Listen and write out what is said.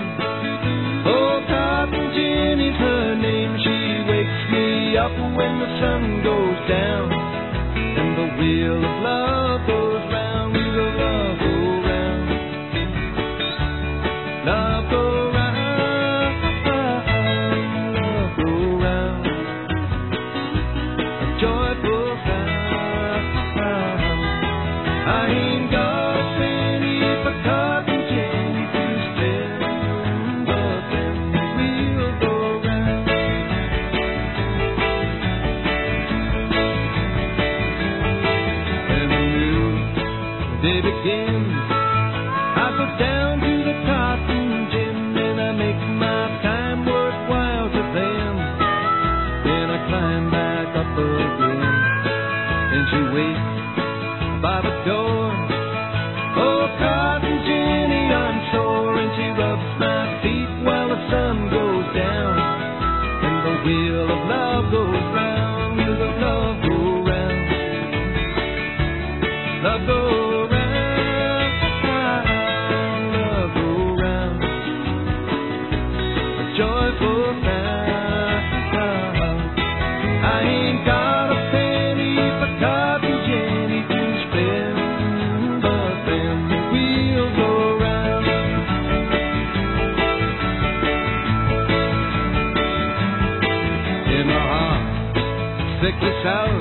Oh, Cotton Jenny's her name. She wakes me up when the sun goes down, and the wheel of love goes round. Wheel of love go round. Love go round. Love go round. A joyful sound. I ain't got a penny for Cotton Jenny to spend, but then the wheel go round. And the new day begins. I go down to the cotton gin and I make my time worthwhile to them. Then I climb back up again, and she waits by the door. Oh, Cotton Jenny, I'm sore, and she rubs my feet while the sun goes down, and the wheel of love goes round. Wheel of love go round. Love go round. Love go round. A joyful sound. I ain't got a penny for Cotton Jenny to spend, but then the wheel go round. In the hot, sickly South,